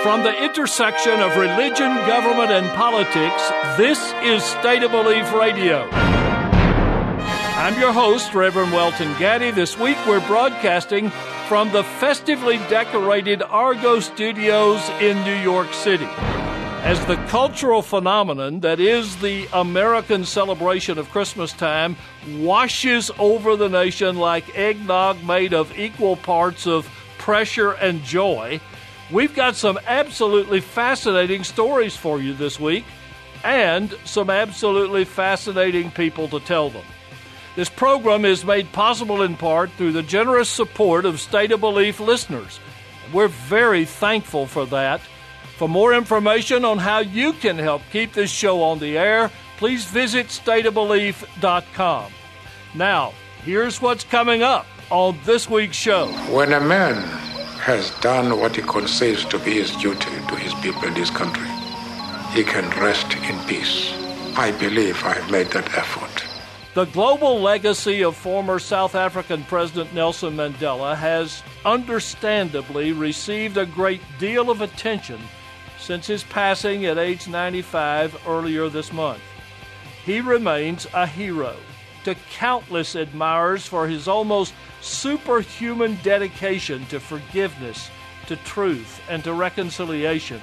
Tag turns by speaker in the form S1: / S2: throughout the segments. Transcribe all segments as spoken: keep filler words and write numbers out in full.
S1: From the intersection of religion, government, and politics, this is State of Belief Radio. I'm your host, Reverend Welton Gaddy. This week we're broadcasting from the festively decorated Argo Studios in New York City. As the cultural phenomenon that is the American celebration of Christmas time washes over the nation like eggnog made of equal parts of pressure and joy, we've got some absolutely fascinating stories for you this week and some absolutely fascinating people to tell them. This program is made possible in part through the generous support of State of Belief listeners. We're very thankful for that. For more information on how you can help keep this show on the air, please visit state of belief dot com. Now, here's what's coming up on this week's show.
S2: When a man has done what he conceives to be his duty to his people and his country, he can rest in peace. I believe I have made that effort.
S1: The global legacy of former South African President Nelson Mandela has understandably received a great deal of attention since his passing at age ninety-five earlier this month. He remains a hero to countless admirers for his almost superhuman dedication to forgiveness, to truth, and to reconciliation.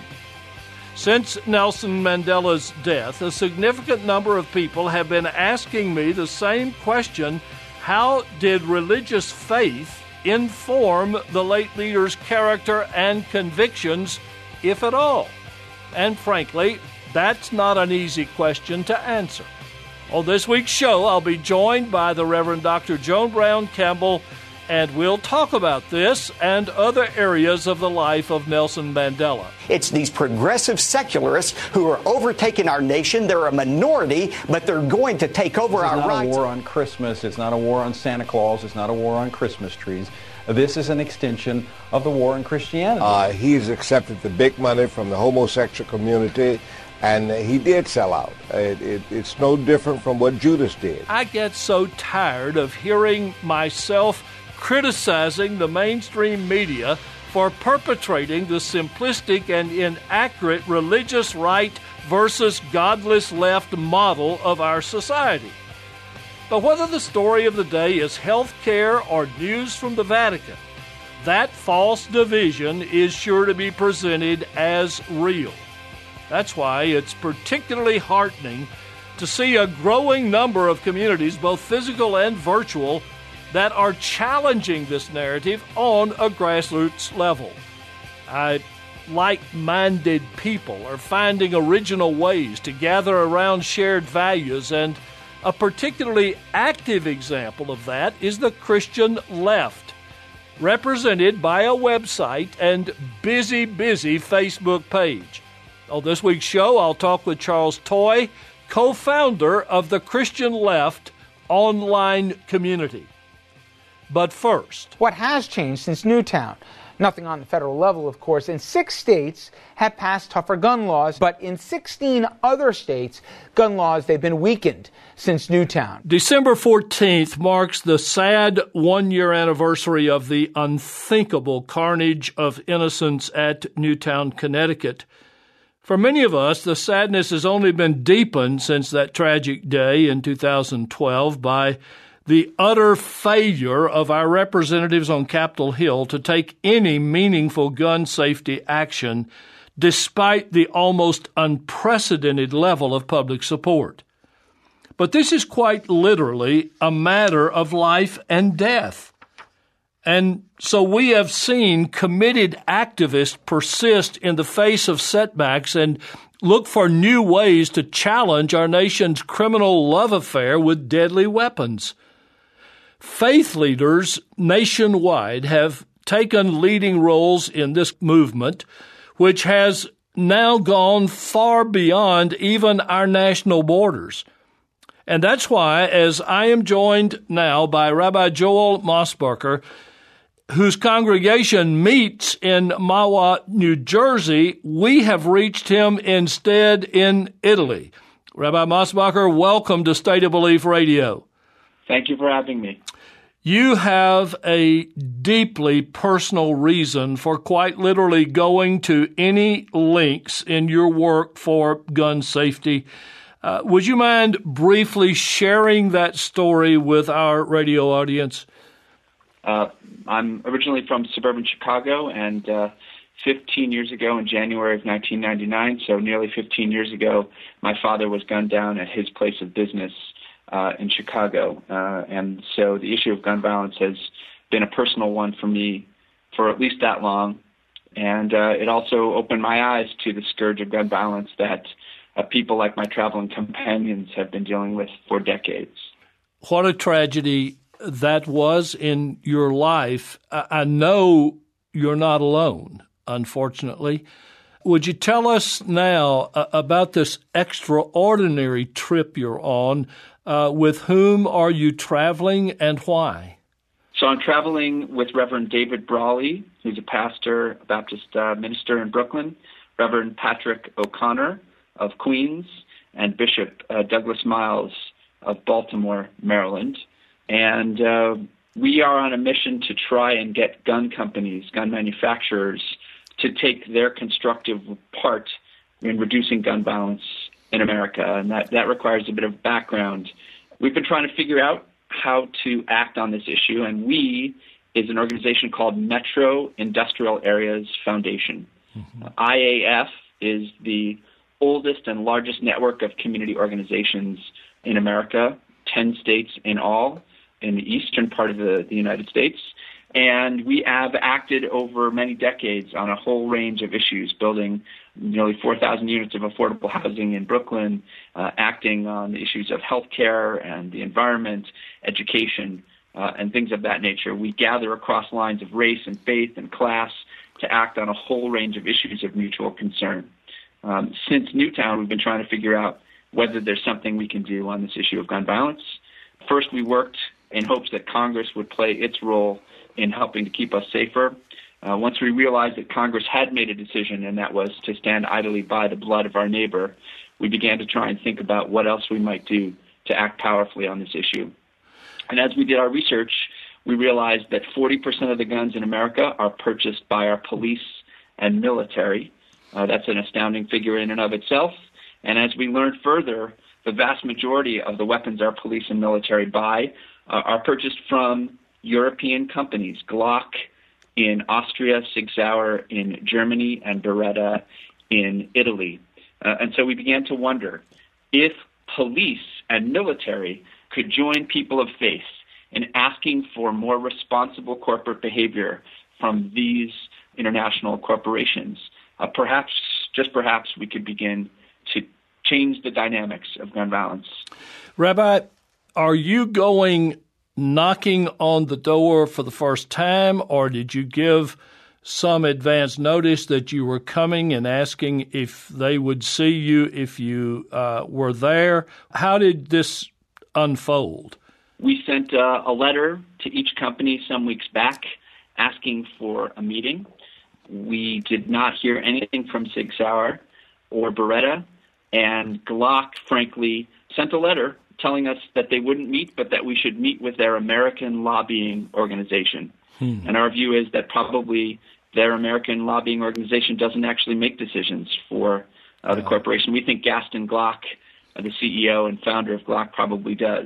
S1: Since Nelson Mandela's death, a significant number of people have been asking me the same question: how did religious faith inform the late leader's character and convictions, if at all? And frankly, that's not an easy question to answer. On this week's show, I'll be joined by the Reverend Doctor Joan Brown Campbell, and we'll talk about this and other areas of the life of Nelson Mandela.
S3: It's these progressive secularists who are overtaking our nation. They're a minority, but they're going to take over our rights.
S4: It's not a war on Christmas. It's not a war on Santa Claus. It's not a war on Christmas trees. This is an extension of the war on Christianity.
S5: Uh, he's accepted the big money from the homosexual community, and he did sell out. It, it, it's no different from what Judas did.
S1: I get so tired of hearing myself criticizing the mainstream media for perpetrating the simplistic and inaccurate religious right versus godless left model of our society. But whether the story of the day is health care or news from the Vatican, that false division is sure to be presented as real. That's why it's particularly heartening to see a growing number of communities, both physical and virtual, that are challenging this narrative on a grassroots level. I, like-minded people are finding original ways to gather around shared values, and a particularly active example of that is the Christian left, represented by a website and busy, busy Facebook page. On this week's show, I'll talk with Charles Toy, co-founder of the Christian Left online community. But first,
S6: what has changed since Newtown? Nothing on the federal level, of course, and six states have passed tougher gun laws, but in sixteen other states, gun laws, they've been weakened since Newtown.
S1: December fourteenth marks the sad one-year anniversary of the unthinkable carnage of innocents at Newtown, Connecticut. For many of us, the sadness has only been deepened since that tragic day in two thousand twelve by the utter failure of our representatives on Capitol Hill to take any meaningful gun safety action despite the almost unprecedented level of public support. But this is quite literally a matter of life and death. And so we have seen committed activists persist in the face of setbacks and look for new ways to challenge our nation's criminal love affair with deadly weapons. Faith leaders nationwide have taken leading roles in this movement, which has now gone far beyond even our national borders. And that's why, as I am joined now by Rabbi Joel Mosbacher, whose congregation meets in Mahwah, New Jersey, we have reached him instead in Italy. Rabbi Mosbacher, welcome to State of Belief Radio.
S7: Thank you for having me.
S1: You have a deeply personal reason for quite literally going to any lengths in your work for gun safety. Uh, would you mind briefly sharing that story with our radio audience?
S7: Uh, I'm originally from suburban Chicago, and uh, fifteen years ago, in January of nineteen ninety-nine, so nearly fifteen years ago, my father was gunned down at his place of business uh, in Chicago. Uh, and so the issue of gun violence has been a personal one for me for at least that long. And uh, it also opened my eyes to the scourge of gun violence that uh, people like my traveling companions have been dealing with for decades.
S1: What a tragedy that was in your life. I know you're not alone, unfortunately. Would you tell us now uh, about this extraordinary trip you're on? Uh, with whom are you traveling and why?
S7: So I'm traveling with Reverend David Brawley, who's a pastor, a Baptist uh, minister in Brooklyn, Reverend Patrick O'Connor of Queens, and Bishop uh, Douglas Miles of Baltimore, Maryland. And uh, we are on a mission to try and get gun companies, gun manufacturers, to take their constructive part in reducing gun violence in America. And that, that requires a bit of background. We've been trying to figure out how to act on this issue, and we is an organization called Metro Industrial Areas Foundation. Mm-hmm. I A F is the oldest and largest network of community organizations in America, ten states in all, in the eastern part of the, the United States. And we have acted over many decades on a whole range of issues, building nearly four thousand units of affordable housing in Brooklyn, uh, acting on the issues of healthcare and the environment, education, uh, and things of that nature. We gather across lines of race and faith and class to act on a whole range of issues of mutual concern. Um, since Newtown, we've been trying to figure out whether there's something we can do on this issue of gun violence. First, we worked in hopes that Congress would play its role in helping to keep us safer. Uh, once we realized that Congress had made a decision, and that was to stand idly by the blood of our neighbor, we began to try and think about what else we might do to act powerfully on this issue. And as we did our research, we realized that forty percent of the guns in America are purchased by our police and military. Uh, that's an astounding figure in and of itself. And as we learned further, the vast majority of the weapons our police and military buy uh, are purchased from European companies, Glock in Austria, Sig Sauer in Germany, and Beretta in Italy. Uh, and so we began to wonder if police and military could join people of faith in asking for more responsible corporate behavior from these international corporations. Uh, perhaps, just perhaps, we could begin to change the dynamics of gun violence.
S1: Rabbi, are you going knocking on the door for the first time, or did you give some advance notice that you were coming and asking if they would see you if you uh, were there? How did this unfold?
S7: We sent uh, a letter to each company some weeks back asking for a meeting. We did not hear anything from Sig Sauer or Beretta, and Glock, frankly, sent a letter telling us that they wouldn't meet, but that we should meet with their American lobbying organization. Hmm. And our view is that probably their American lobbying organization doesn't actually make decisions for uh, the yeah. corporation. We think Gaston Glock, uh, the C E O and founder of Glock, probably does.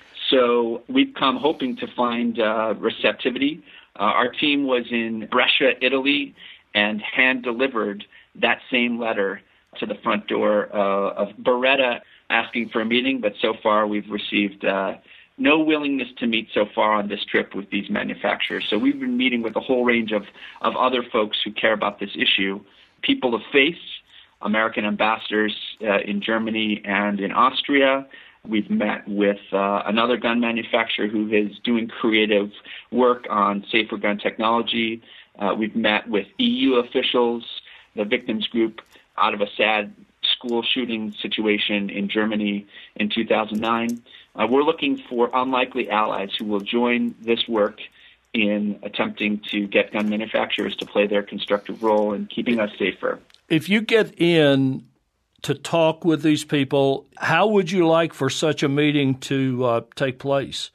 S7: So we've come hoping to find uh, receptivity. Uh, our team was in Brescia, Italy, and hand-delivered that same letter to the front door uh, of Beretta, asking for a meeting, but so far we've received uh, no willingness to meet so far on this trip with these manufacturers. So we've been meeting with a whole range of, of other folks who care about this issue, people of faith, American ambassadors uh, in Germany and in Austria. We've met with uh, another gun manufacturer who is doing creative work on safer gun technology. Uh, we've met with E U officials, the victims group out of a sad school shooting situation in Germany in two thousand nine. Uh, we're looking for unlikely allies who will join this work in attempting to get gun manufacturers to play their constructive role in keeping us safer.
S1: If you get in to talk with these people, how would you like for such a meeting to uh, take place?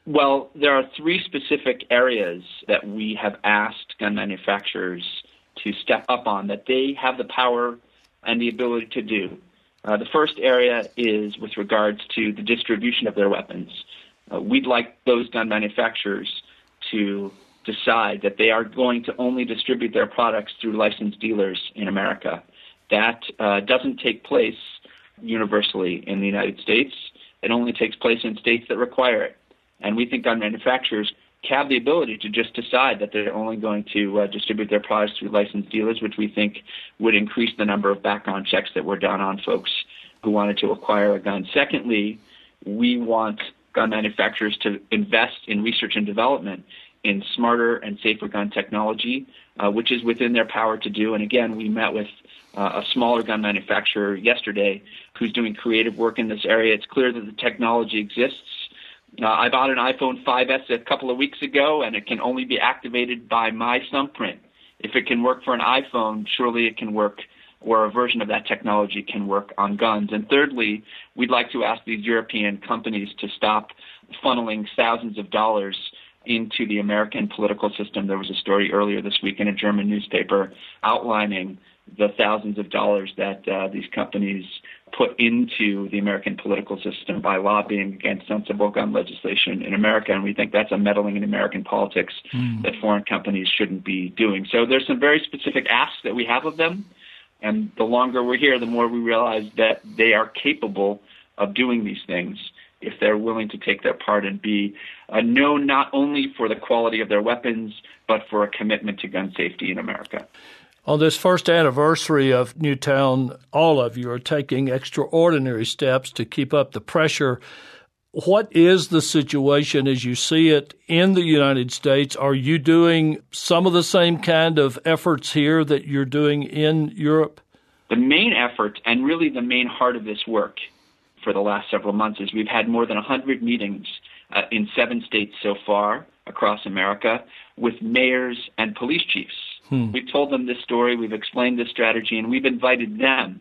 S7: Well, there are three specific areas that we have asked gun manufacturers to step up on that they have the power and the ability to do. Uh, the first area is with regards to the distribution of their weapons. Uh, we'd like those gun manufacturers to decide that they are going to only distribute their products through licensed dealers in America. That uh, doesn't take place universally in the United States. It only takes place in states that require it. And we think gun manufacturers have the ability to just decide that they're only going to uh, distribute their products through licensed dealers, which we think would increase the number of background checks that were done on folks who wanted to acquire a gun. Secondly, we want gun manufacturers to invest in research and development in smarter and safer gun technology, uh, which is within their power to do. And again, we met with uh, a smaller gun manufacturer yesterday who's doing creative work in this area. It's clear that the technology exists. Uh, I bought an iPhone five S a couple of weeks ago, and it can only be activated by my thumbprint. If it can work for an iPhone, surely it can work, or a version of that technology can work on guns. And thirdly, we'd like to ask these European companies to stop funneling thousands of dollars into the American political system. There was a story earlier this week in a German newspaper outlining the thousands of dollars that uh, these companies put into the American political system by lobbying against sensible gun legislation in America, and we think that's a meddling in American politics mm. that foreign companies shouldn't be doing. So there's some very specific asks that we have of them, and the longer we're here, the more we realize that they are capable of doing these things if they're willing to take their part and be uh, known not only for the quality of their weapons, but for a commitment to gun safety in America.
S1: On this first anniversary of Newtown, all of you are taking extraordinary steps to keep up the pressure. What is the situation as you see it in the United States? Are you doing some of the same kind of efforts here that you're doing in Europe?
S7: The main effort, and really the main heart of this work for the last several months, is we've had more than one hundred meetings uh, in seven states so far across America with mayors and police chiefs. Hmm. We've told them this story, we've explained this strategy, and we've invited them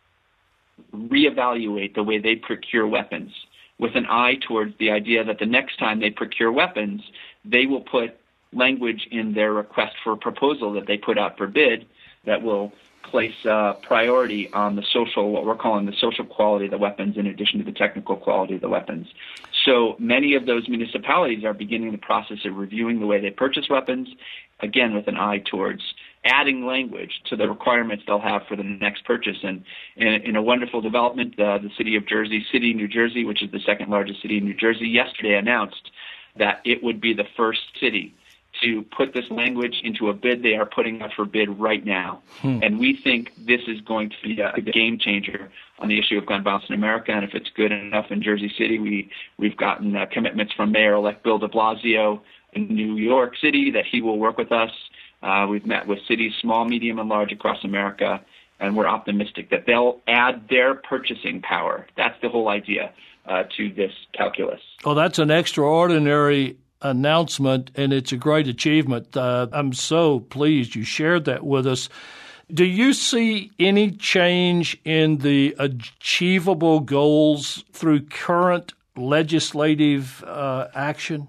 S7: to reevaluate the way they procure weapons with an eye towards the idea that the next time they procure weapons, they will put language in their request for a proposal that they put out for bid that will place uh, priority on the social, what we're calling the social quality of the weapons in addition to the technical quality of the weapons. So many of those municipalities are beginning the process of reviewing the way they purchase weapons, again with an eye towards adding language to the requirements they'll have for the next purchase. And in, in a wonderful development, uh, the city of Jersey City, New Jersey, which is the second largest city in New Jersey, yesterday announced that it would be the first city to put this language into a bid they are putting out for bid right now. Hmm. And we think this is going to be a game changer on the issue of gun violence in America. And if it's good enough in Jersey City, we, we've gotten uh, commitments from Mayor-elect Bill de Blasio in New York City that he will work with us. Uh, we've met with cities, small, medium, and large across America, and we're optimistic that they'll add their purchasing power. That's the whole idea uh, to this calculus.
S1: Well, that's an extraordinary announcement, and it's a great achievement. Uh, I'm so pleased you shared that with us. Do you see any change in the achievable goals through current legislative uh, action?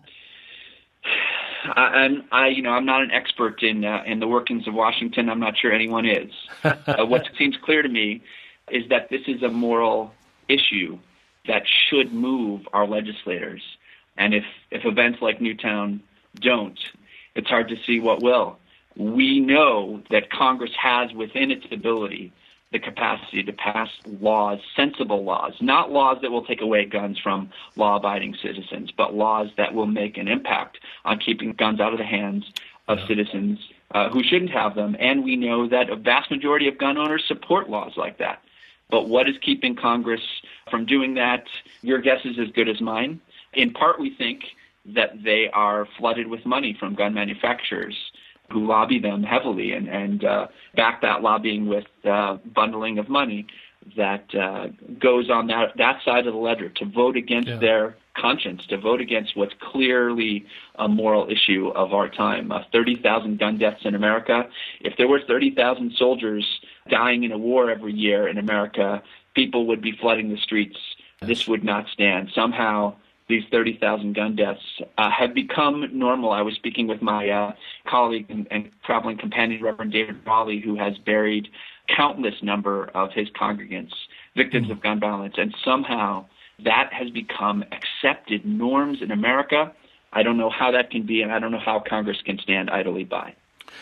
S7: I, I, you know, I'm not an expert in uh, in the workings of Washington. I'm not sure anyone is. uh, what seems clear to me is that this is a moral issue that should move our legislators. And if, if events like Newtown don't, it's hard to see what will. We know that Congress has within its ability the capacity to pass laws, sensible laws, not laws that will take away guns from law-abiding citizens, but laws that will make an impact on keeping guns out of the hands of citizens uh, who shouldn't have them. And we know that a vast majority of gun owners support laws like that. But what is keeping Congress from doing that? Your guess is as good as mine. In part, we think that they are flooded with money from gun manufacturers who lobby them heavily and, and uh, back that lobbying with uh, bundling of money that uh, goes on that, that side of the ledger to vote against yeah. their conscience, to vote against what's clearly a moral issue of our time. Uh, thirty thousand gun deaths in America. If there were thirty thousand soldiers dying in a war every year in America, people would be flooding the streets. Yes. This would not stand. Somehow these thirty thousand gun deaths uh, have become normal. I was speaking with my uh, colleague and, and traveling companion, Reverend David Brawley, who has buried countless number of his congregants, victims of gun violence, and somehow that has become accepted norms in America. I don't know how that can be, and I don't know how Congress can stand idly by.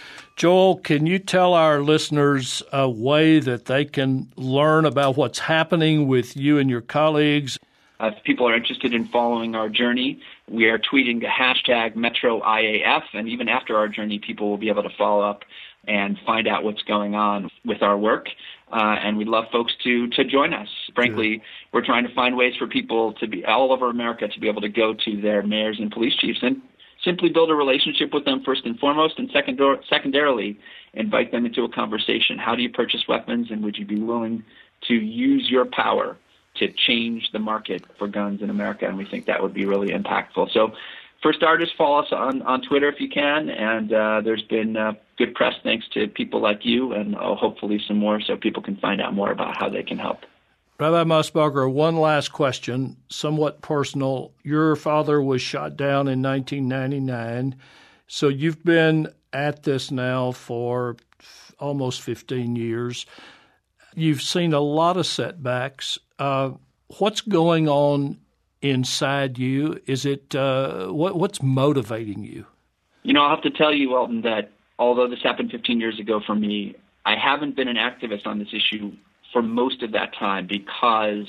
S1: Joel, can you tell our listeners a way that they can learn about what's happening with you and your colleagues?
S7: Uh, if people are interested in following our journey, we are tweeting the hashtag Metro I A F, and even after our journey, people will be able to follow up and find out what's going on with our work. Uh, and we'd love folks to to join us. Frankly, yeah. We're trying to find ways for people to be all over America to be able to go to their mayors and police chiefs and simply build a relationship with them first and foremost, and secondar- secondarily invite them into a conversation. How do you purchase weapons, and would you be willing to use your power to change the market for guns in America? And we think that would be really impactful. So for starters, follow us on, on Twitter if you can, and uh, there's been uh, good press thanks to people like you, and uh, hopefully some more so people can find out more about how they can help.
S1: Rabbi Mosbacher, one last question, somewhat personal. Your father was shot down in nineteen ninety-nine, so you've been at this now for f- almost fifteen years. You've seen a lot of setbacks. Uh, what's going on inside you? Is it uh, what, what's motivating you?
S7: You know, I'll have to tell you, Welton, that although this happened fifteen years ago for me, I haven't been an activist on this issue for most of that time because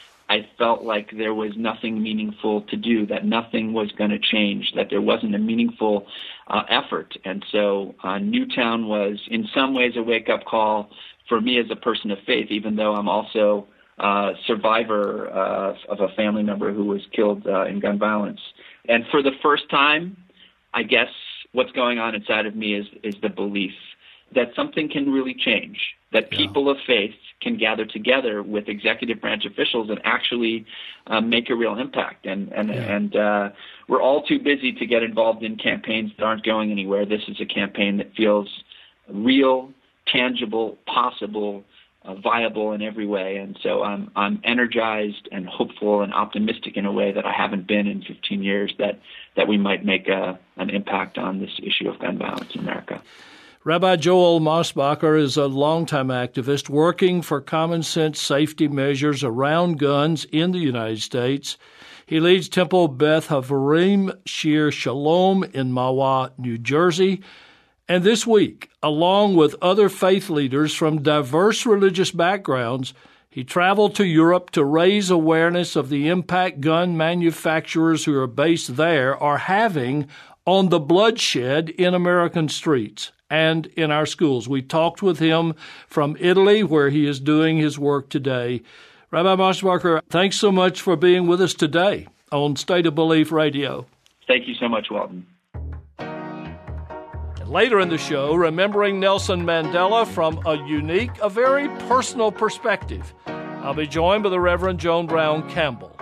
S7: I felt like there was nothing meaningful to do, that nothing was going to change, that there wasn't a meaningful uh, effort. And so uh, Newtown was in some ways a wake-up call for me as a person of faith, even though I'm also a survivor uh, of a family member who was killed uh, in gun violence. And for the first time, I guess what's going on inside of me is, is the belief that something can really change, that people yeah. of faith can gather together with executive branch officials and actually uh, make a real impact. And and, yeah. and uh, we're all too busy to get involved in campaigns that aren't going anywhere. This is a campaign that feels real, tangible, possible, uh, viable in every way. And so I'm I'm energized and hopeful and optimistic in a way that I haven't been in fifteen years that, that we might make a, an impact on this issue of gun violence in America.
S1: Rabbi Joel Mosbacher is a longtime activist working for common sense safety measures around guns in the United States. He leads Temple Beth Havarim Shir Shalom in Mahwah, New Jersey. And this week, along with other faith leaders from diverse religious backgrounds, he traveled to Europe to raise awareness of the impact gun manufacturers who are based there are having on the bloodshed in American streets and in our schools. We talked with him from Italy, where he is doing his work today. Rabbi Mosbacher, thanks so much for being with us today on State of Belief Radio.
S7: Thank you so much, Walton.
S1: And later in the show, remembering Nelson Mandela from a unique, a very personal perspective. I'll be joined by the Reverend Joan Brown Campbell.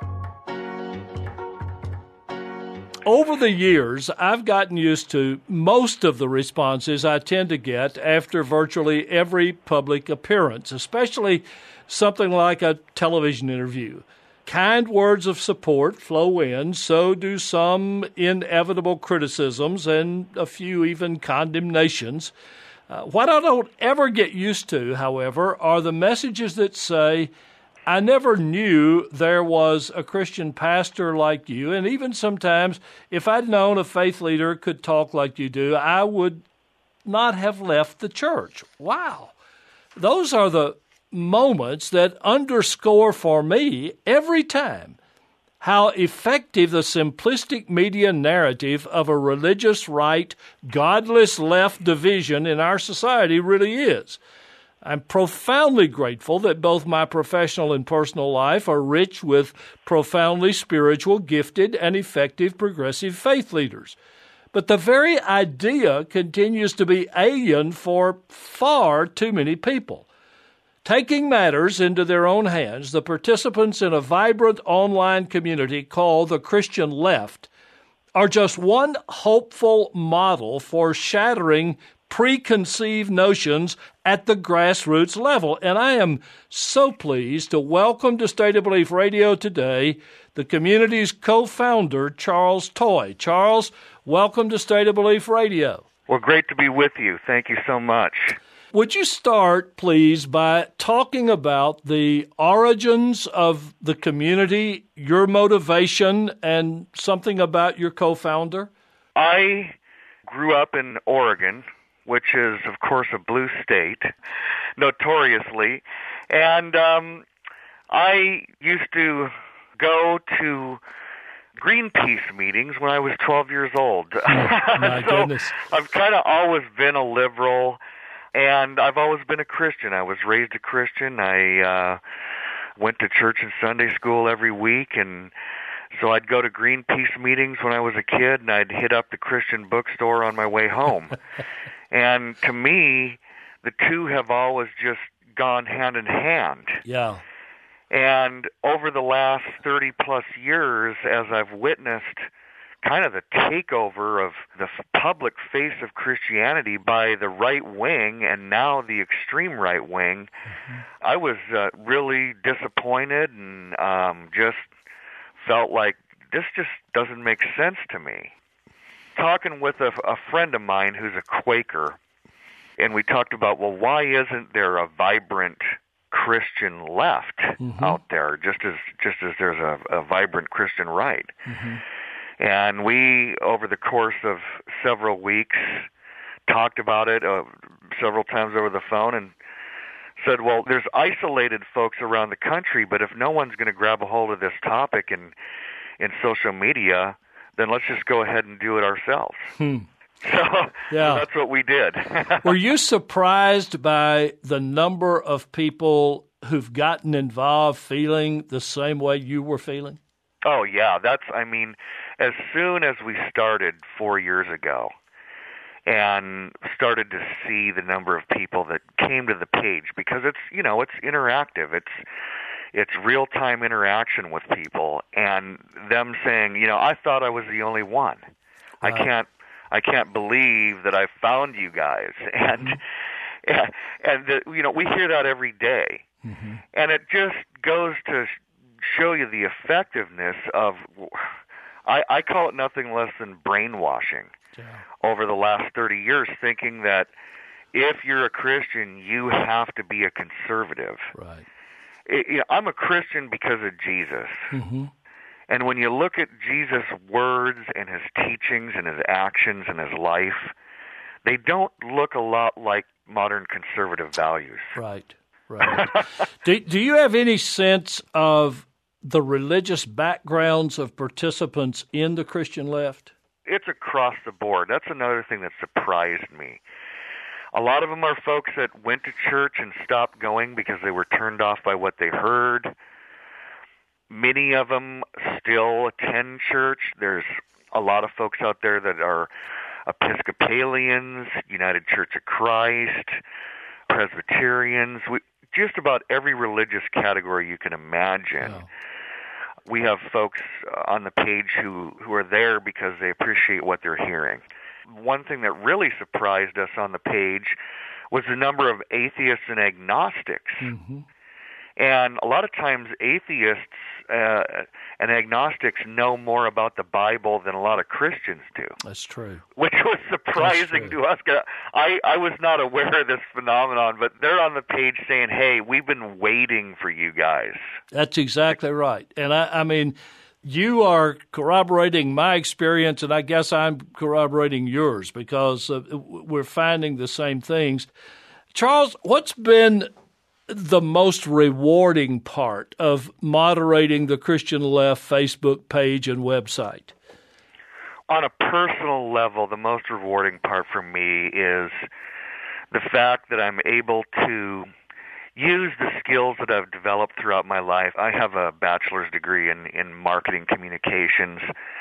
S1: Over the years, I've gotten used to most of the responses I tend to get after virtually every public appearance, especially something like a television interview. Kind words of support flow in, so do some inevitable criticisms and a few even condemnations. Uh, what I don't ever get used to, however, are the messages that say, I never knew there was a Christian pastor like you, and even sometimes, if I'd known a faith leader could talk like you do, I would not have left the church. Wow. Those are the moments that underscore for me every time how effective the simplistic media narrative of a religious right, godless left division in our society really is. I'm profoundly grateful that both my professional and personal life are rich with profoundly spiritual, gifted, and effective progressive faith leaders. But the very idea continues to be alien for far too many people. Taking matters into their own hands, the participants in a vibrant online community called the Christian Left are just one hopeful model for shattering preconceived notions at the grassroots level. And I am so pleased to welcome to State of Belief Radio today the community's co-founder, Charles Toy. Charles, welcome to State of Belief Radio.
S8: Well, great to be with you. Thank you so much.
S1: Would you start, please, by talking about the origins of the community, your motivation, and something about your co-founder?
S8: I grew up in Oregon, which is, of course, a blue state, notoriously. And um, I used to go to Greenpeace meetings when I was twelve years old.
S1: Oh, my
S8: so
S1: goodness.
S8: I've kind of always been a liberal, and I've always been a Christian. I was raised a Christian. I uh, went to church and Sunday school every week, and so I'd go to Greenpeace meetings when I was a kid, and I'd hit up the Christian bookstore on my way home. And to me, the two have always just gone hand in hand.
S1: Yeah.
S8: And over the last thirty-plus years, as I've witnessed kind of the takeover of the public face of Christianity by the right wing and now the extreme right wing, mm-hmm. I was uh, really disappointed and um, just felt like this just doesn't make sense to me. Talking with a, a friend of mine who's a Quaker, and we talked about, well, why isn't there a vibrant Christian left mm-hmm. out there, just as just as there's a, a vibrant Christian right? Mm-hmm. And we, over the course of several weeks, talked about it uh, several times over the phone and said, well, there's isolated folks around the country, but if no one's going to grab a hold of this topic in, in social media, then let's just go ahead and do it ourselves. Hmm. So,
S1: yeah.
S8: so that's what we did.
S1: Were you surprised by the number of people who've gotten involved feeling the same way you were feeling?
S8: Oh, yeah. That's, I mean, as soon as we started four years ago and started to see the number of people that came to the page, because it's, you know, it's interactive. It's, it's real-time interaction with people, and them saying, you know, I thought I was the only one. Wow. I can't I can't believe that I found you guys. And mm-hmm. and the, you know, we hear that every day. Mm-hmm. And it just goes to show you the effectiveness of, I, I call it nothing less than brainwashing yeah. over the last thirty years, thinking that if you're a Christian, you have to be a conservative.
S1: Right.
S8: It, you know, I'm a Christian because of Jesus. Mm-hmm. And when you look at Jesus' words and his teachings and his actions and his life, they don't look a lot like modern conservative values.
S1: Right, right. do, do you have any sense of the religious backgrounds of participants in the Christian left?
S8: It's across the board. That's another thing that surprised me. A lot of them are folks that went to church and stopped going because they were turned off by what they heard. Many of them still attend church. There's a lot of folks out there that are Episcopalians, United Church of Christ, Presbyterians, we, just about every religious category you can imagine. Wow. We have folks on the page who, who are there because they appreciate what they're hearing. One thing that really surprised us on the page was the number of atheists and agnostics. Mm-hmm. And a lot of times atheists uh, and agnostics know more about the Bible than a lot of Christians do.
S1: That's true.
S8: Which was surprising to us. I, I was not aware of this phenomenon, but they're on the page saying, hey, we've been waiting for you guys.
S1: That's exactly right. And I, I mean, you are corroborating my experience, and I guess I'm corroborating yours because uh, we're finding the same things. Charles, what's been the most rewarding part of moderating the Christian Left Facebook page and website?
S8: On a personal level, the most rewarding part for me is the fact that I'm able to use the skills that I've developed throughout my life. I have a bachelor's degree in, in marketing communications,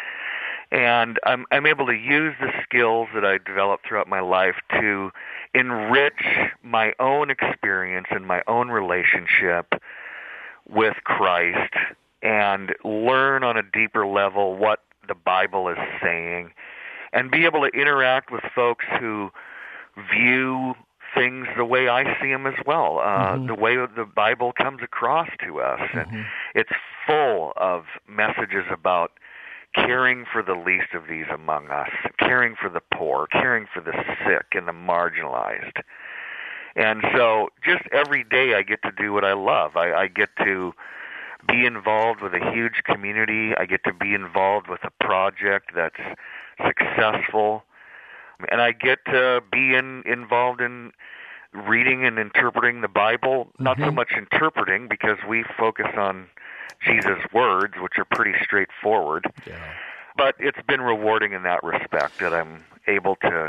S8: and I'm, I'm able to use the skills that I developed throughout my life to enrich my own experience and my own relationship with Christ and learn on a deeper level what the Bible is saying and be able to interact with folks who view things the way I see them as well, uh, mm-hmm. the way the Bible comes across to us. Mm-hmm. And it's full of messages about caring for the least of these among us, caring for the poor, caring for the sick and the marginalized. And so just every day I get to do what I love. I, I get to be involved with a huge community. I get to be involved with a project that's successful. And I get to be in, involved in reading and interpreting the Bible, mm-hmm. not so much interpreting because we focus on Jesus' words, which are pretty straightforward. Yeah. But it's been rewarding in that respect that I'm able to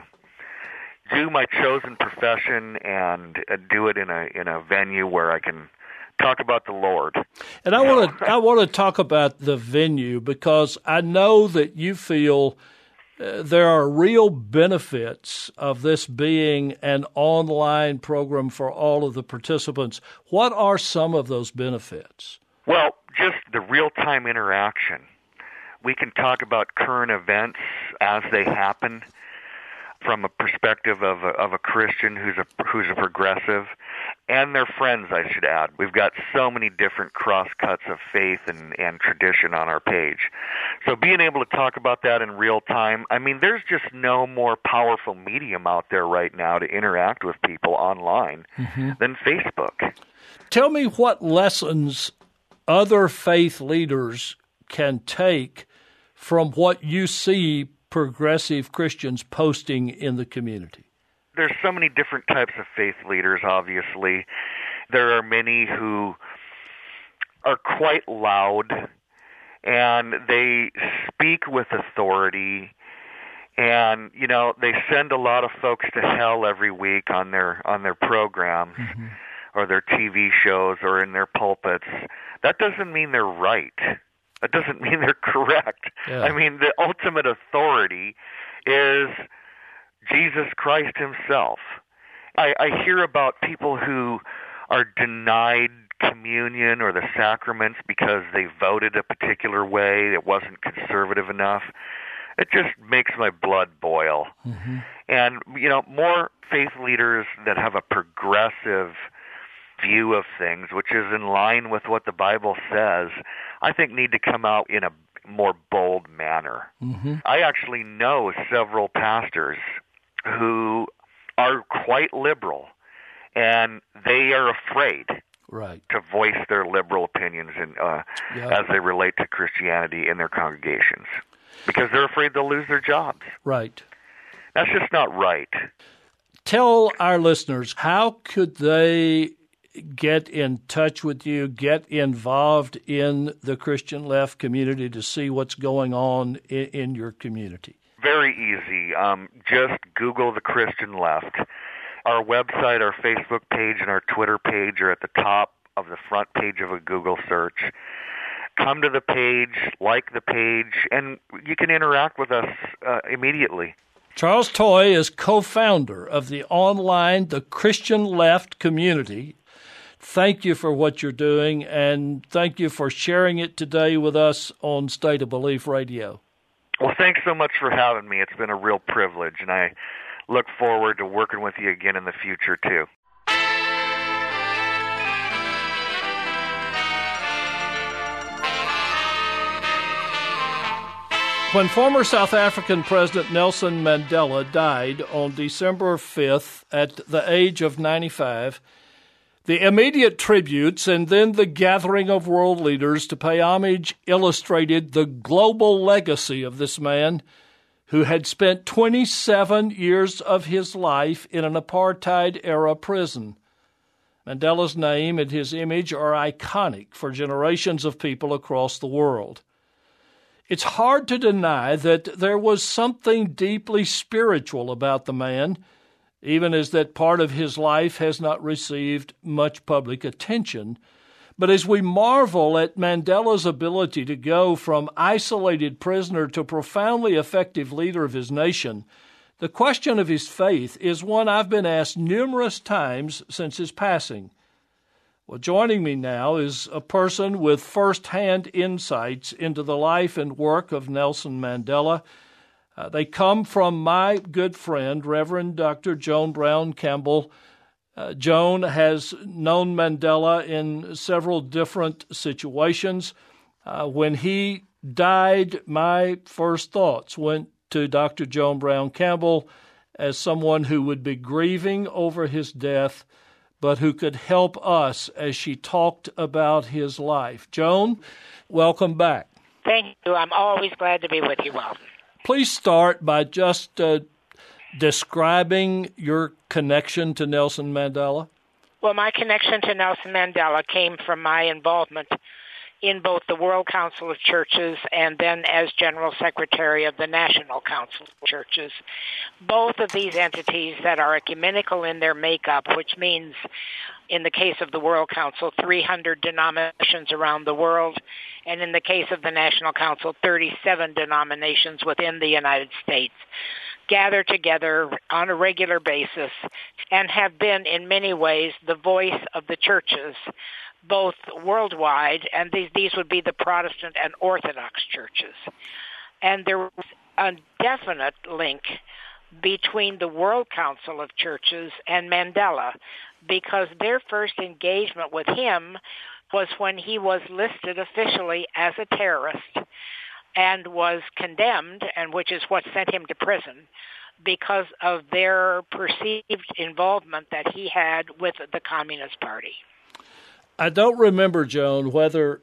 S8: do my chosen profession and uh, do it in a in a venue where I can talk about the Lord.
S1: And I want to I want to talk about the venue because I know that you feel uh, there are real benefits of this being an online program for all of the participants. What are some of those benefits?
S8: Well, just the real-time interaction. We can talk about current events as they happen from a perspective of a, of a Christian who's a who's a progressive, and their friends, I should add. We've got so many different cross-cuts of faith and, and tradition on our page. So being able to talk about that in real time, I mean, there's just no more powerful medium out there right now to interact with people online mm-hmm. than Facebook.
S1: Tell me what lessons other faith leaders can take from what you see progressive Christians posting in the community.
S8: There's so many different types of faith leaders, obviously. There are many who are quite loud, and they speak with authority, and, you know, they send a lot of folks to hell every week on their on their programs mm-hmm. or their T V shows or in their pulpits. That doesn't mean they're right. That doesn't mean they're correct. Yeah. I mean, the ultimate authority is Jesus Christ himself. I, I hear about people who are denied communion or the sacraments because they voted a particular way that wasn't conservative enough. It just makes my blood boil. Mm-hmm. And, you know, more faith leaders that have a progressive view of things, which is in line with what the Bible says, I think need to come out in a more bold manner. Mm-hmm. I actually know several pastors who are quite liberal, and they are afraid
S1: right.
S8: to voice their liberal opinions in, uh, yep. as they relate to Christianity in their congregations, because they're afraid they'll lose their jobs.
S1: Right.
S8: That's just not right.
S1: Tell our listeners, how could they get in touch with you, get involved in the Christian Left community to see what's going on in, in your community?
S8: Very easy. Um, just Google the Christian Left. Our website, our Facebook page, and our Twitter page are at the top of the front page of a Google search. Come to the page, like the page, and you can interact with us uh, immediately.
S1: Charles Toy is co-founder of the online The Christian Left community. Thank you for what you're doing, and thank you for sharing it today with us on State of Belief Radio.
S8: Well, thanks so much for having me. It's been a real privilege, and I look forward to working with you again in the future, too.
S1: When former South African President Nelson Mandela died on December fifth at the age of ninety-five, the immediate tributes and then the gathering of world leaders to pay homage illustrated the global legacy of this man who had spent twenty-seven years of his life in an apartheid-era prison. Mandela's name and his image are iconic for generations of people across the world. It's hard to deny that there was something deeply spiritual about the man, even as that part of his life has not received much public attention. But as we marvel at Mandela's ability to go from isolated prisoner to profoundly effective leader of his nation, the question of his faith is one I've been asked numerous times since his passing. Well, joining me now is a person with first-hand insights into the life and work of Nelson Mandela. Uh, they come from my good friend, Reverend Doctor Joan Brown Campbell. Uh, Joan has known Mandela in several different situations. Uh, when he died, my first thoughts went to Doctor Joan Brown Campbell as someone who would be grieving over his death, but who could help us as she talked about his life. Joan, welcome back.
S9: Thank you. I'm always glad to be with you, Walton.
S1: Please start by just uh, describing your connection to Nelson Mandela.
S9: Well, my connection to Nelson Mandela came from my involvement in both the World Council of Churches and then as General Secretary of the National Council of Churches. Both of these entities that are ecumenical in their makeup, which means, in the case of the World Council, three hundred denominations around the world, and in the case of the National Council, thirty-seven denominations within the United States, gather together on a regular basis and have been, in many ways, the voice of the churches, both worldwide, and these, these would be the Protestant and Orthodox churches. And there was a definite link between the World Council of Churches and Mandela, because their first engagement with him was when he was listed officially as a terrorist and was condemned, and which is what sent him to prison, because of their perceived involvement that he had with the Communist Party.
S1: I don't remember, Joan, whether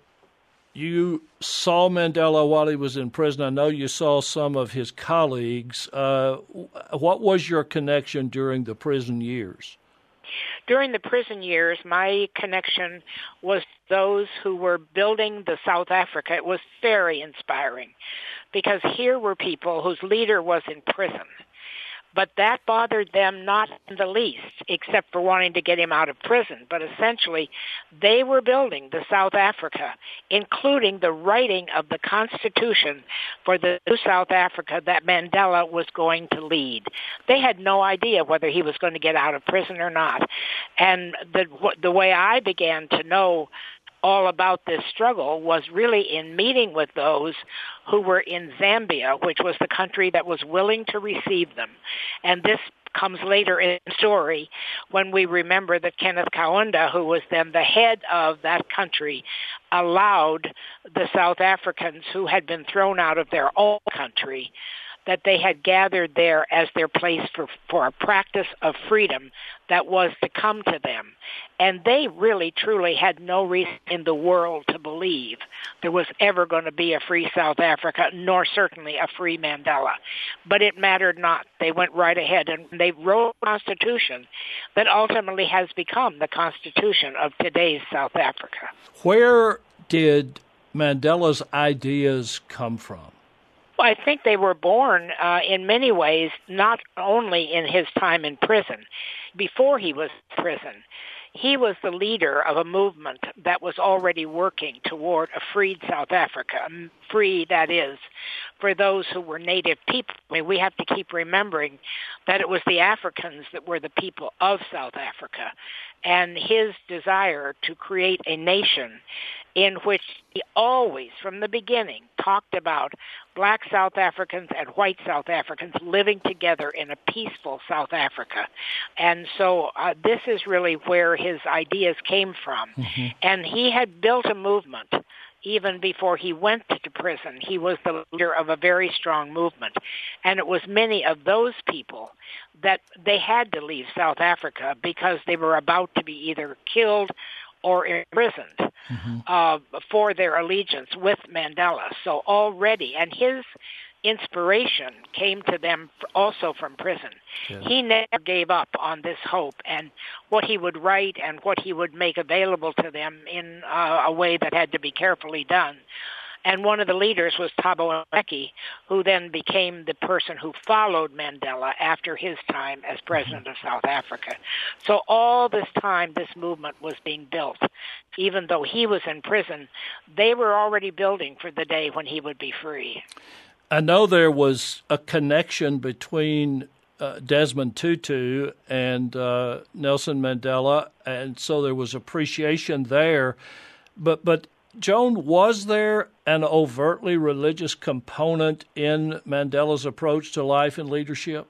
S1: you saw Mandela while he was in prison. I know you saw some of his colleagues. Uh, what was your connection during the prison years?
S9: During the prison years, my connection was those who were building the South Africa. It was very inspiring because here were people whose leader was in prison. But that bothered them not in the least, except for wanting to get him out of prison. But essentially, they were building the South Africa, including the writing of the Constitution for the new South Africa that Mandela was going to lead. They had no idea whether he was going to get out of prison or not. And the the way I began to know all about this struggle was really in meeting with those who were in Zambia, which was the country that was willing to receive them. And this comes later in the story when we remember that Kenneth Kaunda, who was then the head of that country, allowed the South Africans who had been thrown out of their own country, that they had gathered there as their place for, for a practice of freedom that was to come to them. And they really, truly had no reason in the world to believe there was ever going to be a free South Africa, nor certainly a free Mandela. But it mattered not. They went right ahead and they wrote a constitution that ultimately has become the Constitution of today's South Africa.
S1: Where did Mandela's ideas come from?
S9: Well, I think they were born uh, in many ways, not only in his time in prison. Before he was in prison, he was the leader of a movement that was already working toward a freed South Africa, free, that is, for those who were native people. I mean, we have to keep remembering that it was the Africans that were the people of South Africa, and his desire to create a nation in which he always, from the beginning, talked about black South Africans and white South Africans living together in a peaceful South Africa. And so uh, this is really where his ideas came from. Mm-hmm. And he had built a movement even before he went to prison. He was the leader of a very strong movement. And it was many of those people that they had to leave South Africa because they were about to be either killed or imprisoned mm-hmm. uh, for their allegiance with Mandela. So already, and his inspiration came to them also from prison. Yeah. He never gave up on this hope and what he would write and what he would make available to them in uh, a way that had to be carefully done. And one of the leaders was Thabo Mbeki, who then became the person who followed Mandela after his time as president of South Africa. So all this time, this movement was being built. Even though he was in prison, they were already building for the day when he would be free.
S1: I know there was a connection between uh, Desmond Tutu and uh, Nelson Mandela, and so there was appreciation there. But but Joan, was there an overtly religious component in Mandela's approach to life and leadership?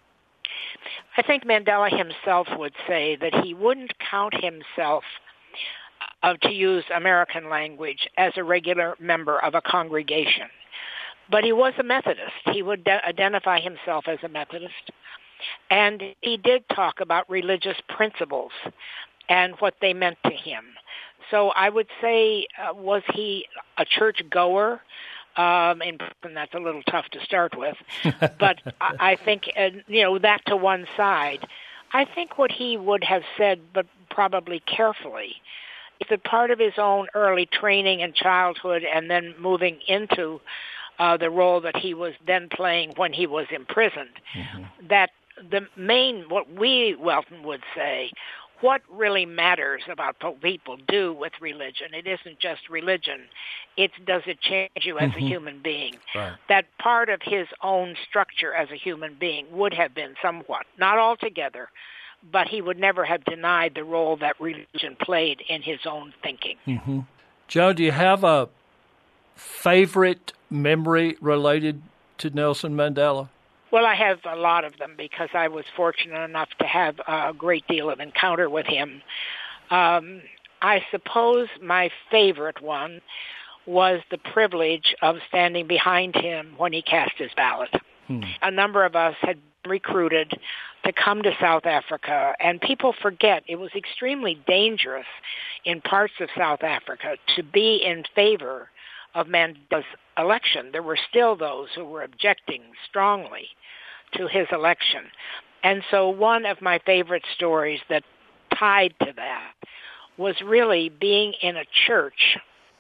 S9: I think Mandela himself would say that he wouldn't count himself, uh, to use American language, as a regular member of a congregation. But he was a Methodist. He would de- identify himself as a Methodist. And he did talk about religious principles and what they meant to him. So I would say, uh, was he a church goer? Um, in Brooklyn, that's a little tough to start with. But I, I think, uh, you know, that to one side. I think what he would have said, but probably carefully, is that part of his own early training in childhood and then moving into uh, the role that he was then playing when he was imprisoned, mm-hmm. that the main, what we, Welton, would say, what really matters about what people do with religion, it isn't just religion, it's does it change you as mm-hmm. a human being. Right. That part of his own structure as a human being would have been somewhat, not altogether, but he would never have denied the role that religion played in his own thinking.
S1: Mm-hmm. Joe, do you have a favorite memory related to Nelson Mandela?
S9: Well, I have a lot of them because I was fortunate enough to have a great deal of encounter with him. Um, I suppose my favorite one was the privilege of standing behind him when he cast his ballot. Hmm. A number of us had been recruited to come to South Africa, and people forget it was extremely dangerous in parts of South Africa to be in favor of Mandela's election. There were still those who were objecting strongly to his election. And so one of my favorite stories that tied to that was really being in a church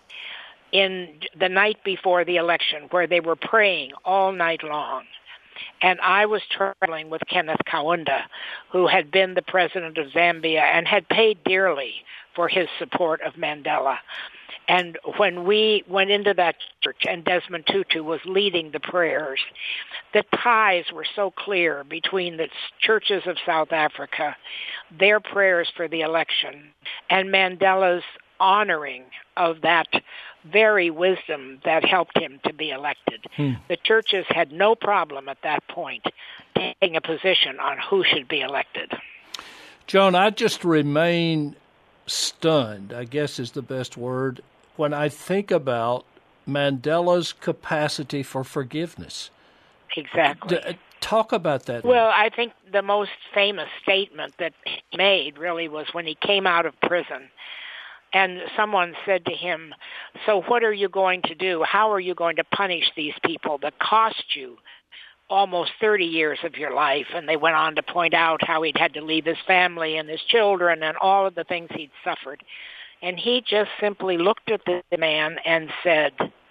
S9: in the night before the election where they were praying all night long. And I was traveling with Kenneth Kaunda, who had been the president of Zambia and had paid dearly for his support of Mandela. And when we went into that church and Desmond Tutu was leading the prayers, the ties were so clear between the churches of South Africa, their prayers for the election, and Mandela's honoring of that very wisdom that helped him to be elected. Hmm. The churches had no problem at that point taking a position on who should be elected.
S1: Joan, I just remain stunned, I guess is the best word, when I think about Mandela's capacity for forgiveness.
S9: Exactly.
S1: D- talk about that.
S9: Well, I think the most famous statement that he made really was when he came out of prison. And someone said to him, so what are you going to do? How are you going to punish these people that cost you almost thirty years of your life? And they went on to point out how he'd had to leave his family and his children and all of the things he'd suffered. And he just simply looked at the man and said,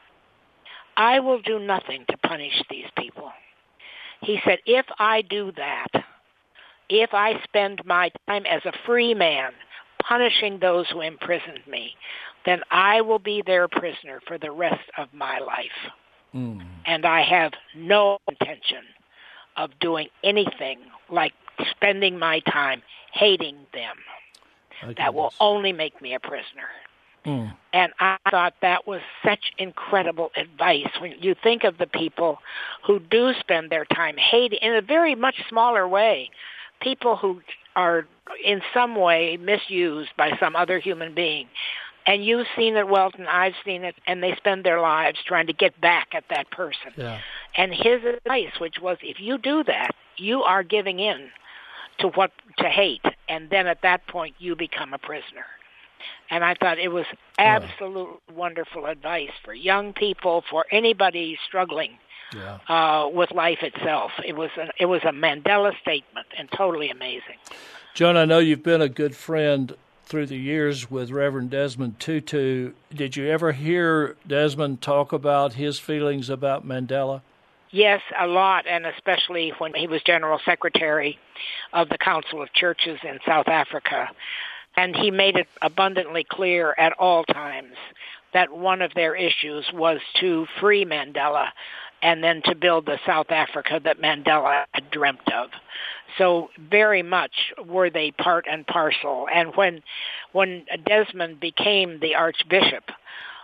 S9: I will do nothing to punish these people. He said, if I do that, if I spend my time as a free man punishing those who imprisoned me, then I will be their prisoner for the rest of my life. Mm. And I have no intention of doing anything like spending my time hating them. That will only make me a prisoner. Mm. And I thought that was such incredible advice when you think of the people who do spend their time hating, in a very much smaller way, people who are in some way misused by some other human being. And you've seen it, Welton, I've seen it, and they spend their lives trying to get back at that person. Yeah. And his advice, which was, if you do that, you are giving in to what to hate, and then at that point you become a prisoner. And I thought it was absolute yeah. wonderful advice for young people, for anybody struggling yeah. uh, with life itself. It was a, it was a Mandela statement, and totally amazing.
S1: John, I know you've been a good friend through the years with Reverend Desmond Tutu. Did you ever hear Desmond talk about his feelings about Mandela?
S9: Yes, a lot, and especially when he was General Secretary of the Council of Churches in South Africa. And he made it abundantly clear at all times that one of their issues was to free Mandela and then to build the South Africa that Mandela had dreamt of. So very much were they part and parcel. And when when Desmond became the Archbishop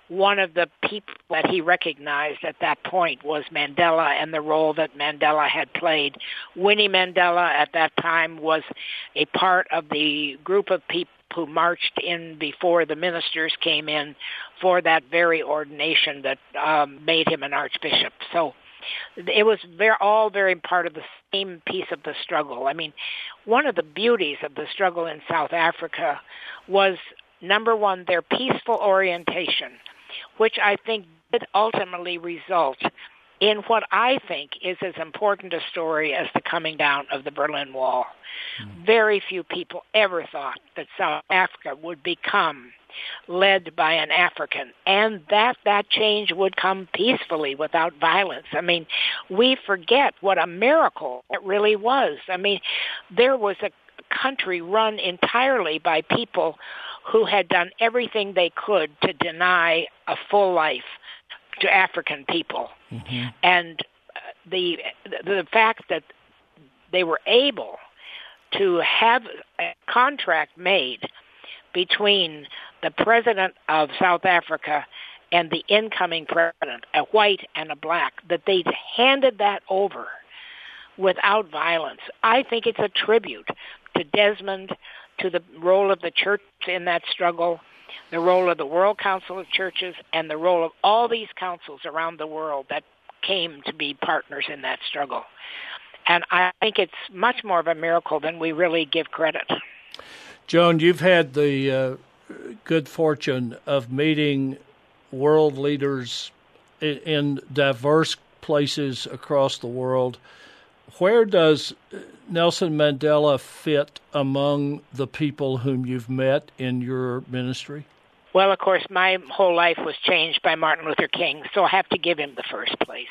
S9: one of the people that he recognized at that point was Mandela and the role that Mandela had played. Winnie Mandela at that time was a part of the group of people who marched in before the ministers came in for that very ordination that um, made him an archbishop. So it was very, all very part of the same piece of the struggle. I mean, one of the beauties of the struggle in South Africa was, number one, their peaceful orientation, which I think did ultimately result in what I think is as important a story as the coming down of the Berlin Wall. Mm. Very few people ever thought that South Africa would become led by an African, and that that change would come peacefully without violence. I mean, we forget what a miracle it really was. I mean, there was a country run entirely by people who had done everything they could to deny a full life to African people. Mm-hmm. And the the fact that they were able to have a contract made between the president of South Africa and the incoming president, a white and a black, that they handed that over without violence. I think it's a tribute to Desmond, to the role of the church in that struggle, the role of the World Council of Churches, and the role of all these councils around the world that came to be partners in that struggle. And I think it's much more of a miracle than we really give credit.
S1: Joan, you've had the uh, good fortune of meeting world leaders in, in diverse places across the world. Where does Nelson Mandela fit among the people whom you've met in your ministry?
S9: Well, of course, my whole life was changed by Martin Luther King, so I have to give him the first place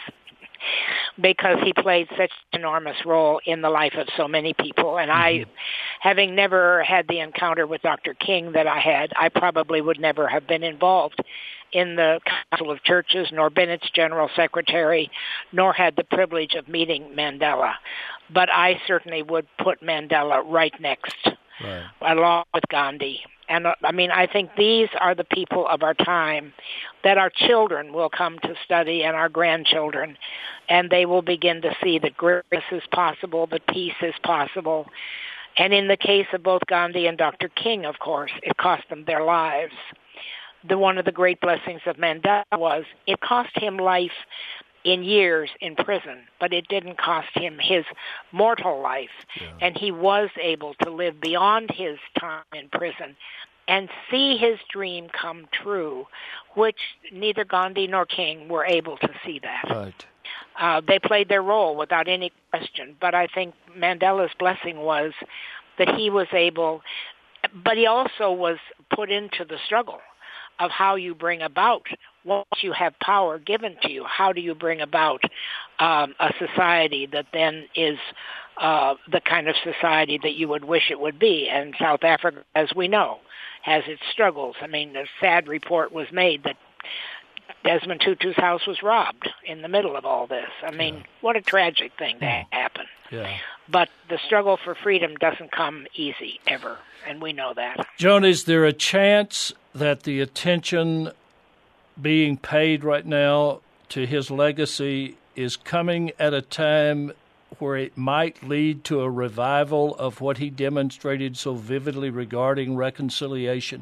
S9: because he played such an enormous role in the life of so many people. And mm-hmm. I, having never had the encounter with Doctor King that I had, I probably would never have been involved in the Council of Churches, nor been its general secretary, nor had the privilege of meeting Mandela. But I certainly would put Mandela right next, right, along with Gandhi. And uh, I mean, I think these are the people of our time that our children will come to study, and our grandchildren, and they will begin to see that grace is possible, that peace is possible. And in the case of both Gandhi and Doctor King, of course, it cost them their lives. The one of the great blessings of Mandela was it cost him life in years in prison, but it didn't cost him his mortal life. Yeah. And he was able to live beyond his time in prison and see his dream come true, which neither Gandhi nor King were able to see that.
S1: Right.
S9: Uh, they played their role without any question, but I think Mandela's blessing was that he was able, but he also was put into the struggle of how you bring about, once you have power given to you, how do you bring about um, a society that then is uh, the kind of society that you would wish it would be. And South Africa, as we know, has its struggles. I mean, a sad report was made that Desmond Tutu's house was robbed in the middle of all this. I mean, yeah. What a tragic thing that happened.
S1: Yeah.
S9: But the struggle for freedom doesn't come easy, ever, and we know that.
S1: Joan, is there a chance that the attention being paid right now to his legacy is coming at a time where it might lead to a revival of what he demonstrated so vividly regarding reconciliation?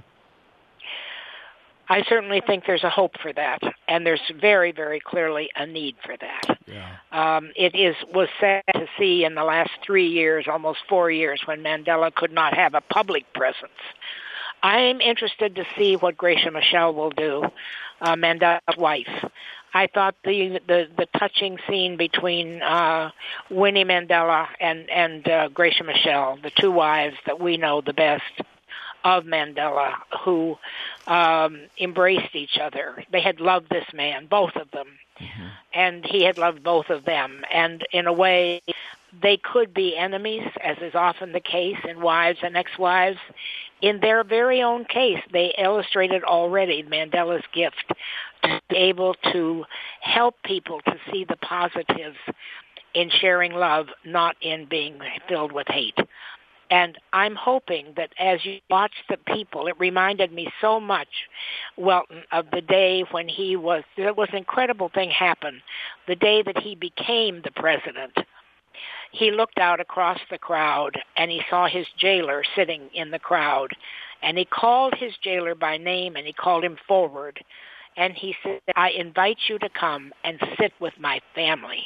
S9: I certainly think there's a hope for that, and there's very, very clearly a need for that.
S1: Yeah.
S9: Um, it is was sad to see in the last three years, almost four years, when Mandela could not have a public presence. I'm interested to see what Gracia Machel will do, uh, Mandela's wife. I thought the the, the touching scene between uh, Winnie Mandela and, and uh, Gracia Machel, the two wives that we know the best of Mandela, who um, embraced each other. They had loved this man, both of them, mm-hmm. and he had loved both of them. And in a way, they could be enemies, as is often the case in wives and ex-wives. In their very own case, they illustrated already Mandela's gift to be able to help people to see the positives in sharing love, not in being filled with hate. And I'm hoping that as you watch the people, it reminded me so much, Welton, of the day when he was, there was an incredible thing happened, the day that he became the president. He looked out across the crowd, and he saw his jailer sitting in the crowd. And he called his jailer by name, and he called him forward. And he said, I invite you to come and sit with my family.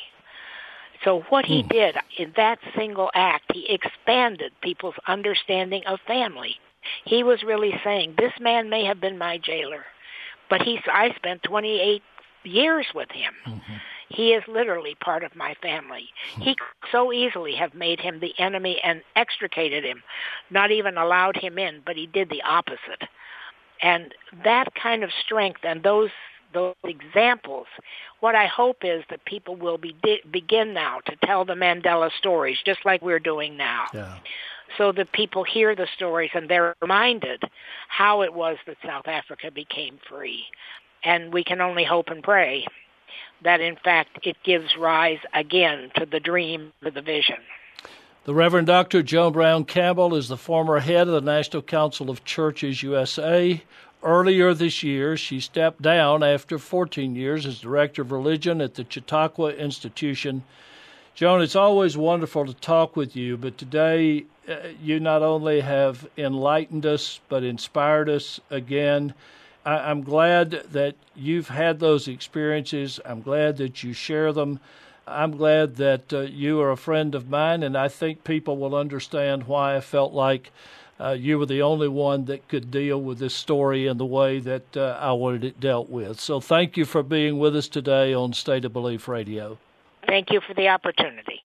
S9: So what he did in that single act, he expanded people's understanding of family. He was really saying, this man may have been my jailer, but he's, I spent twenty-eight years with him. Mm-hmm. He is literally part of my family. He could so easily have made him the enemy and extricated him, not even allowed him in, but he did the opposite. And that kind of strength and those those examples, what I hope is that people will be begin now to tell the Mandela stories, just like we're doing now. Yeah. So that people hear the stories and they're reminded how it was that South Africa became free. And we can only hope and pray that, in fact, it gives rise again to the dream, to the vision.
S1: The Reverend Doctor Joan Brown Campbell is the former head of the National Council of Churches U S A. Earlier this year, she stepped down after fourteen years as Director of Religion at the Chautauqua Institution. Joan, it's always wonderful to talk with you, but today uh, you not only have enlightened us, but inspired us again. I- I'm glad that you've had those experiences. I'm glad that you share them. I'm glad that uh, you are a friend of mine, and I think people will understand why I felt like uh, you were the only one that could deal with this story in the way that uh, I wanted it dealt with. So thank you for being with us today on State of Belief Radio.
S9: Thank you for the opportunity.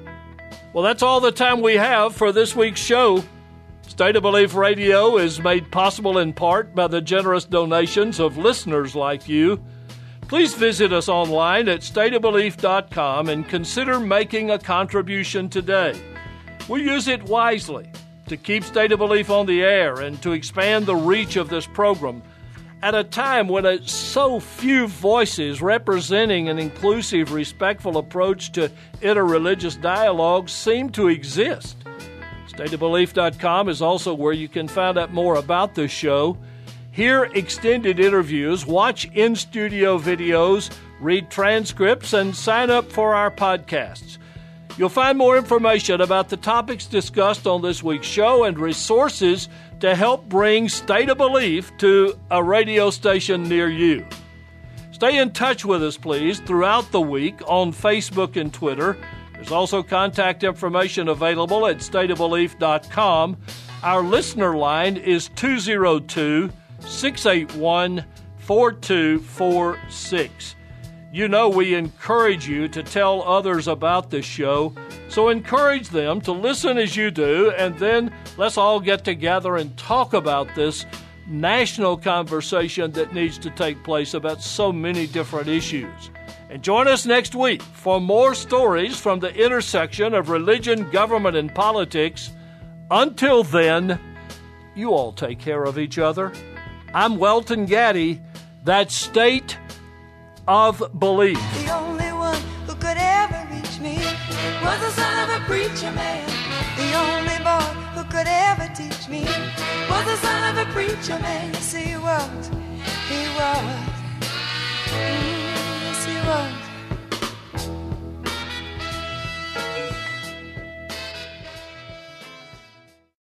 S1: Well, that's all the time we have for this week's show. State of Belief Radio is made possible in part by the generous donations of listeners like you. Please visit us online at state of belief dot com and consider making a contribution today. We use it wisely to keep State of Belief on the air and to expand the reach of this program at a time when a, so few voices representing an inclusive, respectful approach to interreligious dialogue seem to exist. state of belief dot com is also where you can find out more about this show, hear extended interviews, watch in-studio videos, read transcripts, and sign up for our podcasts. You'll find more information about the topics discussed on this week's show and resources to help bring State of Belief to a radio station near you. Stay in touch with us, please, throughout the week on Facebook and Twitter. There's also contact information available at state of belief dot com. Our listener line is two oh two, six eight one, four two four six. You know we encourage you to tell others about this show, so encourage them to listen as you do, and then let's all get together and talk about this national conversation that needs to take place about so many different issues. And join us next week for more stories from the intersection of religion, government, and politics. Until then, you all take care of each other. I'm Welton Gaddy. That's State of Belief.
S10: The only one who could ever reach me was the son of a preacher man. The only boy who could ever teach me was the son of a preacher man. Yes, he was. He was. Mm-hmm.